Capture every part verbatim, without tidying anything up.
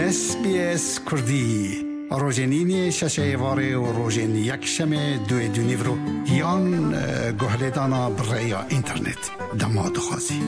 اس بی اس کردی روزنینی ششه واره و روزن یک شمه دوی دونی برو یان گوهردانا برای اینترنت دماد خوازی.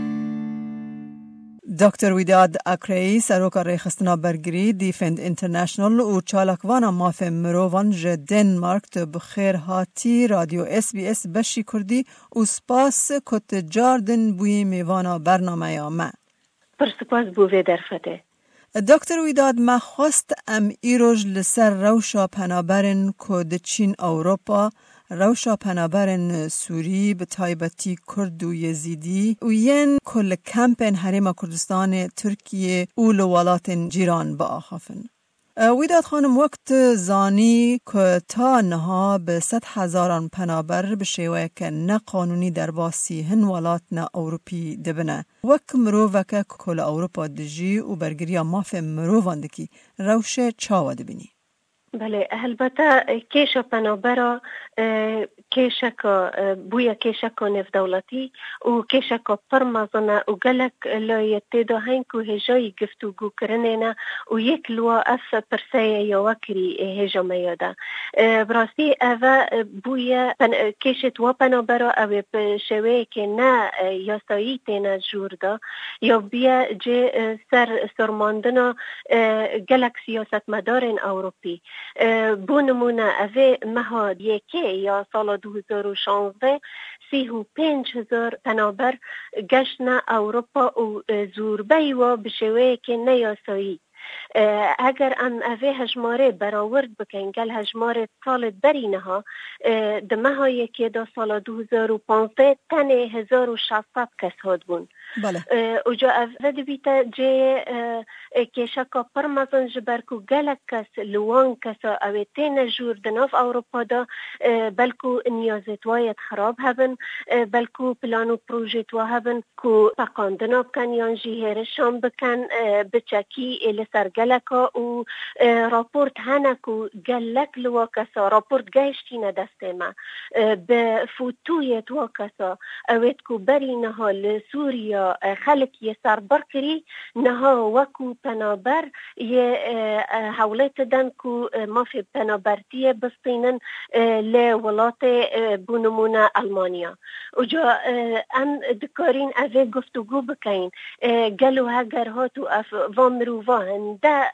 دکتر ویداد اکری سروک ریخستنا برگری دیفند اینترنشنال و چالکوانا ماف مروان ج دنمارک تو بخیر هاتی رادیو اس بی اس بشی کردی و سپاس کت جاردن بوی میوانا برنامه یا ما. پر سپاس بوی درفته. دکتر ویداد ما خواست ام ایروج لسر روشا پنابرن کد چین اروپا روشا پنابرن سوری به تایبتی کرد و یزیدی و ین کل کمپین حریم کردستان ترکیه و لولات جیران با آخافن. ویداد خانم وقت زانی که تا نها به صد هزاران پنابر به شیوه که نه قانونی در باسی هن ولات نه اوروپی دبنه وک مروفه که کل اوروپا دجی و برگریا ماف مروفان دکی روشه چاوه دبینی؟ بله البته کیش پنابرا کیشکا بویا کیشکا نف دولتی و کیشکا پرمازنه و گلک لایتی دا هنکو هجای گفتگو کرنینا و یک لوا اف پرسای یا وکری هجا میاده براستی اوه بویا کیشت و پنابرا اوه شوه که نه یاسایی تینا جور دا یا بیا جه سر سرماندنا گلک سیاست مدارن اوروپی بو نمونه اوه مهاد یکی یا سال دو هزار و شانزده سی و پنج هزار پنابر گشت اروپا و زوربی و بشوه که نیاسایی اگر ام اوه هجماره براورد بکن گل هجماره سال برینها دمه های که دا سال دو هزار و پانزده تن هزار و شصت کس هاد بون بله و جا اوه بیتا جه کشکا پرمزن جبرکو گلک کس لوان کسا اوه تین جور دناف اوروپا دا بلکو نیازت واید خراب هبن بلکو پلانو پروژت وا هبن کو پاقاندنا بکن یان جیهرشان بکن بچکی لسر گلکا و راپورت هنکو گلک لوا کسا راپورت گشتین دسته ما به فوتویت وا کسا اوید کو بری نها لسوریا خلق یه سربر کری نها وکو پنابر یه حولت دن کو ما فی پنابرتی بستینن لولات بونمون المانیا و جا ام دکارین اوه گفتگو بکین گلو هگر هاتو اف وامروفا هنده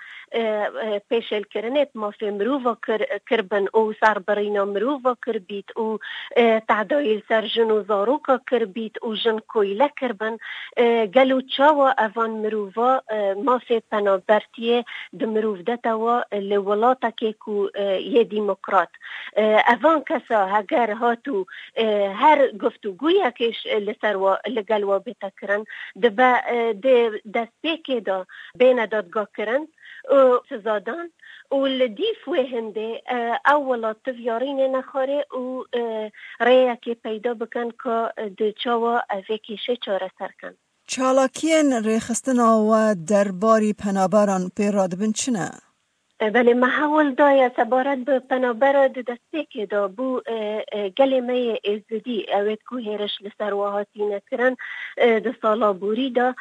پیشل کرنت ما فی مروفا کربن او سربرینا مروفا کربیت او تعدایل سر جنو زاروکا کربیت او جن کویله کربن گلو چاوا اوان مروفا ما فی پنابرتی دمروف دتاوا لولاتا که کو یه دیموکرات اوان کسا هگر هاتو هر گفتگویا کش لسروا لگلوا بیتا کرن دبا دست بیکی دا بین دادگاه کرن سزادان و لدیف وهنده اولا تفیارین نخاره و ریا که پیدا بکن که ده چاوا اوکیشه چاره سر کن. چالاکین ریخستنا و درباری پنابران پیراد بین چنه؟ بله محاول دایا سبارت به پنابر دسته که دا بو گلمه ازدی اوید کو هرش لسرواهاتی نکرن ده سالا بوری دا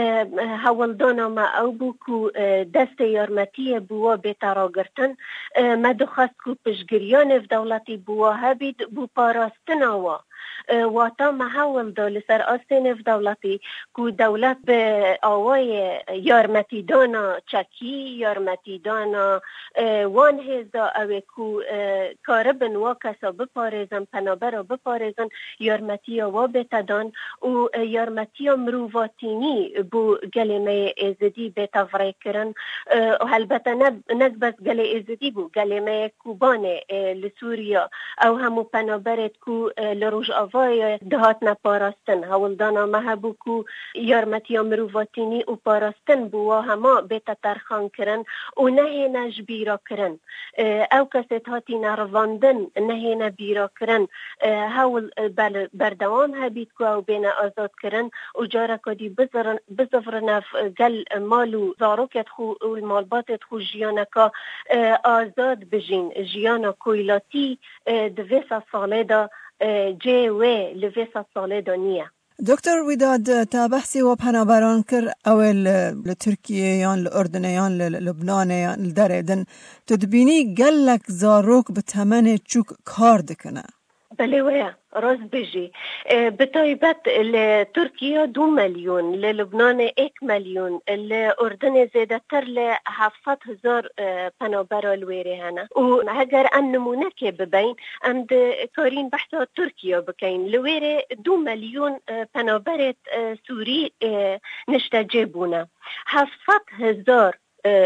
حول دانا ما او بو کو دست یارمتی بوا بیتارا گرتن ما دخواست کو پشگریان اف دولتی بوا هبید بو پاراستناوا واتا محاول دا لسر آستین اف دولتی کو دولت به آوای یارمتی دانا چکی یارمتی دانا وان هزا اوه کو کاربن وا کسا بپارزن پنابر بپارزن یارمتی وا بتدان و یارمتی مروواتینی بو گلمه ازدی بتفره کرن و البته نگ بس گل ازدی بو گلمه کوبانه لسوریا او همو پنابرت کو لروج آوای دهات نپاراستن هولدانا محبو کو یارمتی مروواتینی و پاراستن بو همه بتا ترخان کرن و نه نج بیرا کرن او کسیت هاتی نرواندن نه نبیرا کرن هول بردوام هبید کو او بین آزاد کرن و جارا کدی بزفرن گل مالو زاروکت خو و المالباتت خو جیانکا آزاد بجین جیانا کویلاتی دویسا ساله دا جه و لویسا ساله دا نیه دکتر ویداد تا بحثی و پنابران کر اول لترکیه یان لأردن یان لبنان یان لدردن تدبینی گلک زاروک به تمن چوک کار دکنه. بله ویا راز بجی بطایبت لترکیه دو میلیون للبنان یک میلیون لأردن زیده تر لهفتصد هزار پنابرا الویره هنه و اگر ام نمونه که ببین ام کارین بحثا ترکیه بکین لویره دو میلیون پنابرت سوری نشته جبونه هفتصد هزار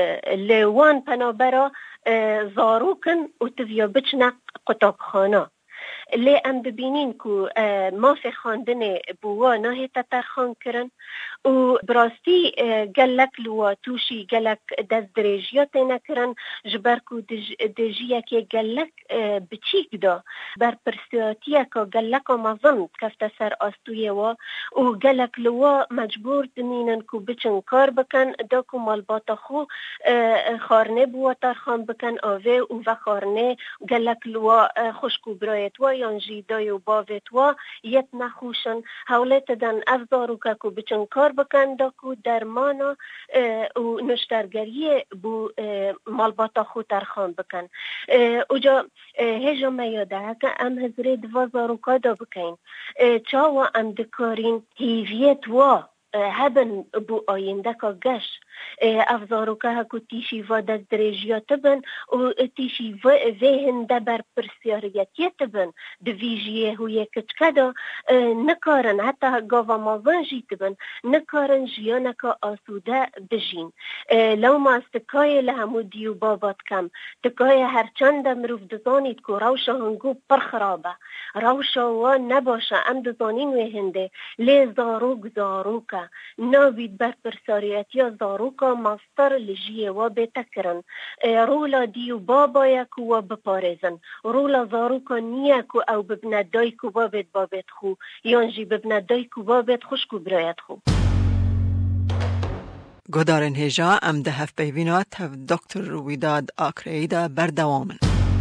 لوان پنابرا زاروکن و تفیا بچنه قطاب خانه لی ام ببینین که ما فی خواندن بوا ناهی تترخان کرن و براستی گلک لوا توشی گلک دست درجیات نکرن جبر که دجیه که گلک بچیک دا بر پرسیاتیه که گلک مظن کفت سر آستویه و و گلک لوا مجبور دمینن که بچن کار بکن دا که مالباتا خو خارنه بوا ترخان بکن آوه و و خارنه گلک لوا خوشکو برایت و یانجی دای و باوت و یت نخوشن حولت دن افزارو که که بچن کار بکن دا که درمانا و نشترگریه بو مالباتا خو ترخان بکن اوجا هجا میاده که ام هزره دوازارو که دا بکن چاوا ام دکارین هیویت و هبن بو آینده که گش افزارو که هکو تیشی و دست درجیات بن و تیشی و ذهن بر پرسیاریتیت بن دویجیه هوی کچکه دا نکارن حتی گاوا مازن جیت بن نکارن جیانکا آسوده بجین لو ما استکای لهمو دیو بابات کم تکای هرچند مروف دزانید که روشا هنگو پرخرابه روشا و نباشه ام دزانین وهنده لی زاروک زاروکه ناوید بر پرسیاریتی زاروک که ماستر لجیه و بتکرن رولا دیو بابا یکو و بپارزن رولا زاروکا نیکو او ببندای کو بابت بابت خو یانجی ببندای کو بابت خوشکو برایت خو گدارن هجا ام ده هف بیوینات هف دکتر ویداد آکریدا بردوامن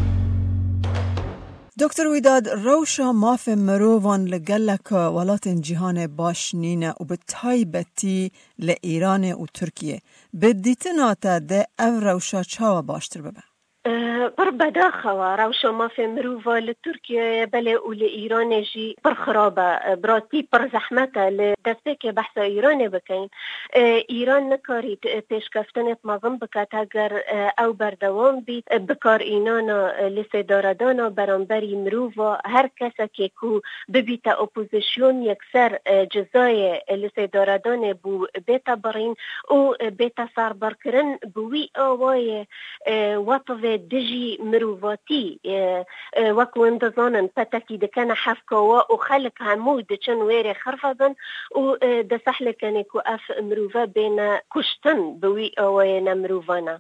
دکتر ویداد روشا ماف مروان لگلک ولات جهان باش نینه و به تایبتی لإیران و ترکیه به دیتناتا ده او روشا چاوا باشتر ببه؟ پر بداخوا روشا ما في مروفا لتركيا بلا ولإيران جي پر خرابة براتي پر زحمتا لدستك بحث إيران بكين إيران نكاري تشكفتنت مظن بكات اگر او بردوام بيت بكار إينانا لسيداردانا برانبري مروفا هر كسا كيكو ببيتا اوپوزيشون يكسر جزاي لسيداردان بو بيتا برين و بيتا سار بركرن بوي آواي وطفه دجي مروفاتي وكو اندزانن پتاكي دكان حفكوا وخلق همو دچن ويري خرفبن و دسحل كانيكو اف مروفا بين كشتن بوي اوين مروفانا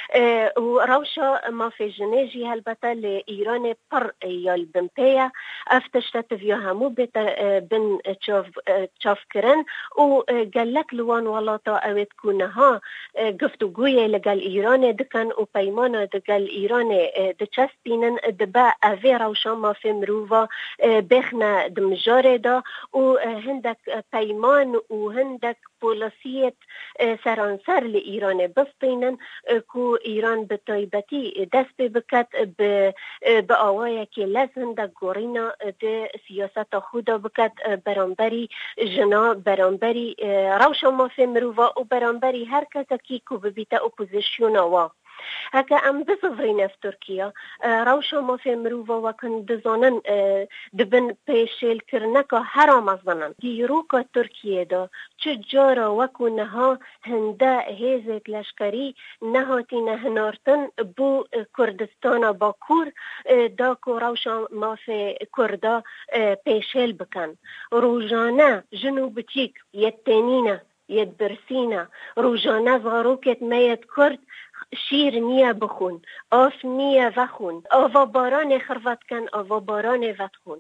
وروشا ما في جنيجي هالبتا لإيران پر يال بمبيا افتشتت فيو همو بيتا بن تشاف كرن و قالك لوان ولاتا اويت كونها قفتو قوية لقال إيران دكان و بيمانا دقال إيران دچسبينن دبا أفي روشا ما في مروفا بخنا دمجاري دا و هندك بيمان و هندك بولاسية سرانسر لإيران بسطينن كو إيران بطيبتي دست بكت بآوايا كي لاز هندك غورينا دي سياسة خودا بكت برانبري جنا برانبري روشا ما في مروفا و برانبري هر كذا كيكو ببيتا اوپوزيشيونا وا هكا ام بصفرين في تركيا روشا ما في مروفا وكن دزانن دبن بيشيل كرنكا هرام ظنن ديروكا تركيا دا تجارة وكونها هندا هيزت لشكري نهاتين هنارتن بو كردستان باكور داكو روشا ما في كردا بيشيل بكن روجانا جنوبتيك يتنينا يد برسينا روجانا زاروكت ميت كرد شیر نیه بخون، آف نیه وخون، آوا باران خروت کن، آوا باران وطخون.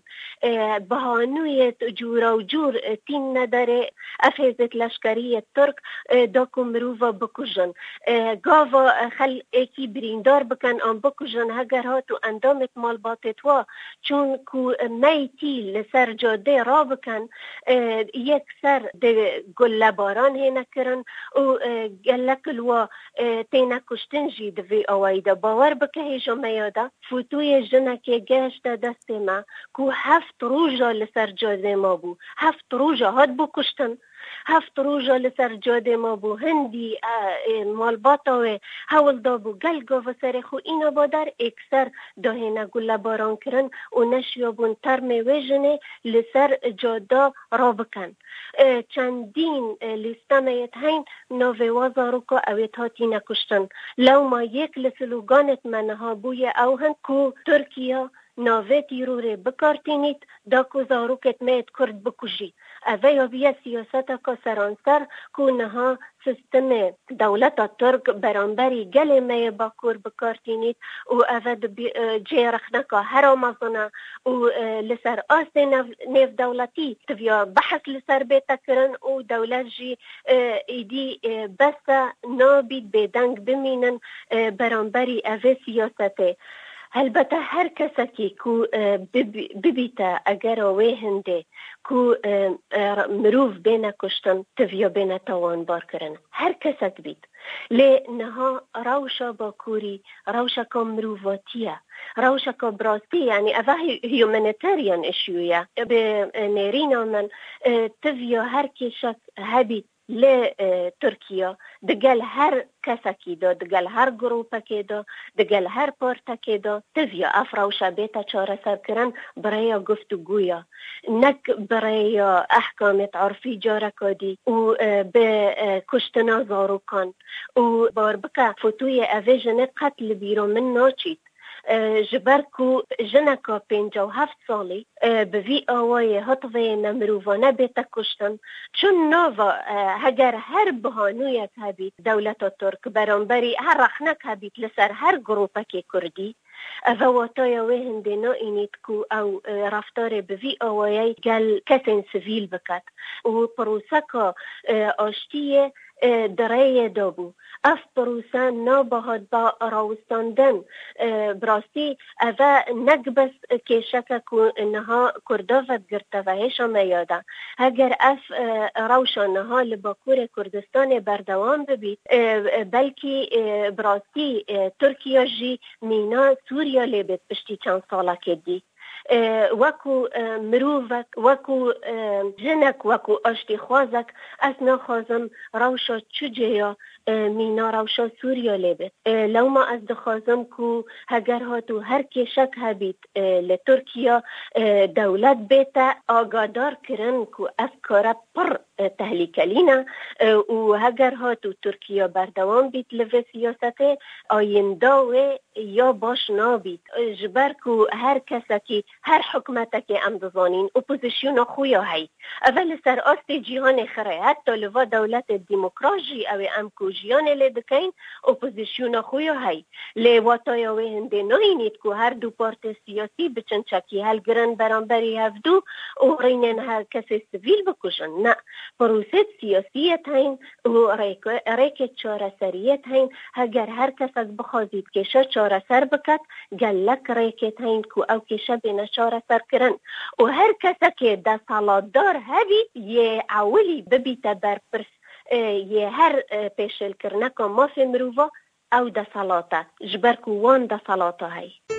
بهانوی جورا و جور تین نداره افیزت لشکری ترک داکو مروفا بکجن. گاوا خل ایکی بریندار بکن آن بکجن هگر ها تو اندامت مال باتتوا چون کو میتی لسر جاده را بکن یک سر ده گل باران هینه کرن و گلکلوا تینه کشتن جید وی آوائده باور بکه هیجا میاده فوتوی جنکی گشت دست ما کو هفت روژا لسر جاده ما بو هفت روژا هاد بو کشتن هفت روژا لسر جاده ما بو هندی مالباتا و حول دا بو گلگا و سر خو اینا با در اکسر داهنه گل باران کرن و نشیابون ترم ویژنه لسر جاده را بکن. چندین لیستانیت هین نوی وازارو که اویت هاتی نکشتن لو ما یک لسلوگانت منها بوی او هن کو ترکیه ناوه تیروره بکارتینید دا کو زاروکت میت کرد بکشید. اوه یا بیا سیاست که سرانسر کونها سیستم دولت ترک برانبری گل می باکور بکارتینید و اوه جیرخنکا هر آمازونه و لسر آست نیف دولتی تویا بحث لسر بیتا کرن و دولت جی ایدی بس نابید بیدنگ بمینن برانبری اوه سیاسته. البته هر کسی که ببیتا اگر آوه هنده که مروف بینه کشتن تویا بینه توان بار کرن هر کسی بید لی نها روشا با کوری روشا که مروفاتیه روشا که براستی یعنی اوه هیومانیتریان اشیویه به نیرین آمن تویا هر کشک هبید ل ترکیه دگل هر کسکی دا دگل هر گروپکی دا دگل هر پارتکی دا تویا افراوشا بیتا چاره سر کرن برای گفتگویا نک برای احکامت عرفی جاره کدی و به کشتنا زارو کن و بار بکا فتوی اوه جنه قتل بیرو من ناچید جبر کو جنکا پینجا و هفت سالی به وی آوای هطوه نمرووانه بیتا کشتن چون ناوا هگر هر بهانویت هبید دولت ترک برانبری هر رخنک هبید لسر هر گروپک کردی اوه واتای اوه هنده نا اینید کو او رفتار به وی آوایی گل کسین سویل بکد و پروسکا آشتیه درای دابو اف پروسه نابهاد با راوستاندن براستی اوه نگبس که شکا نها کردافت گرته و هشا میاده اگر اف روشا نها لباکور کردستان بردوام ببید بلکه براستی ترکیه جی مینا سوریا لیبت پشتی چند ساله کدی وکو مروفک وکو جنک وکو آشتی خوازک از نخوازم روشا چجیا مینا روشا سوریا لیبت لو ما از دخوازم کو هگر هاتو هر کشک هبید لترکیه دولت بیتا آگادار کرن کو افکار پر تحلیکلینا و هگر هاتو ترکیه بردوام بید لوه سیاسته آینده یا باش نابید جبر کو هر کسکی هر حکمت که امدزانین اپوزیشن خویا هی اول سر آست جیهان خره حتی لوا دولت دموکراژی او امکو جیان لدکین اپوزیشن خویا هی لواتای و هنده ناینید که هر دو پارت سیاسی بچن چکی هل گرن برانبری هفدو و رینن هر کسی سویل بکشن نه پروسه سیاسیت هین و ریک چاره سریت هین اگر هر کس از بخوازید کشا چاره سر بکد گلک ریکت هین که او کشا بین چاره سر کرن و هر کس که ده سالادار هبی یه اولی ببیتا بر پرس یه هر پیشل کرنکا مافی مروفا او ده سالاتا جبرکو وان ده سالاتا هی